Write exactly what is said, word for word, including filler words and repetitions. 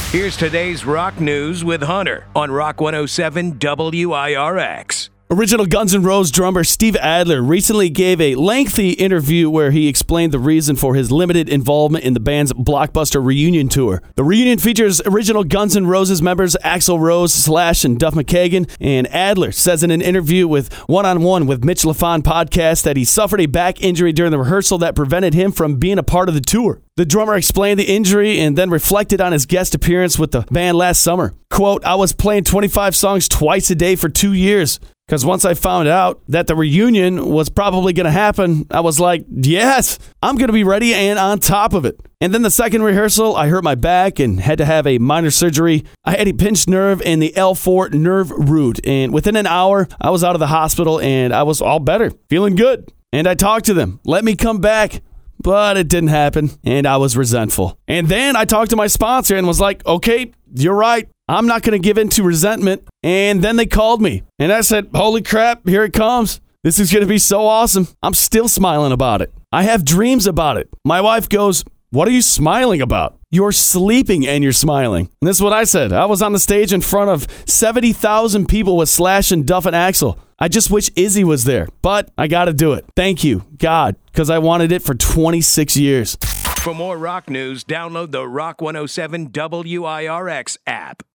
Here's today's rock news with Hunter on Rock one oh seven W I R X. Original Guns N' Roses drummer Steve Adler recently gave a lengthy interview where he explained the reason for his limited involvement in the band's blockbuster reunion tour. The reunion features original Guns N' Roses members Axl Rose, Slash, and Duff McKagan, and Adler says in an interview with One on One with Mitch LaFon podcast that he suffered a back injury during the rehearsal that prevented him from being a part of the tour. The drummer explained the injury and then reflected on his guest appearance with the band last summer. Quote, I was playing twenty-five songs twice a day for two years. Because once I found out that the reunion was probably going to happen, I was like, yes, I'm going to be ready and on top of it. And then the second rehearsal, I hurt my back and had to have a minor surgery. I had a pinched nerve in the L four nerve root. And within an hour, I was out of the hospital and I was all better, feeling good. And I talked to them, let me come back. But it didn't happen, and I was resentful. And then I talked to my sponsor and was like, okay, you're right. I'm not going to give in to resentment. And then they called me, and I said, holy crap, here it comes. This is going to be so awesome. I'm still smiling about it. I have dreams about it. My wife goes, what are you smiling about? You're sleeping and you're smiling. And this is what I said. I was on the stage in front of seventy thousand people with Slash and Duff and Axl. I just wish Izzy was there, but I got to do it. Thank you, God, because I wanted it for twenty-six years. For more rock news, download the Rock one oh seven W I R X app.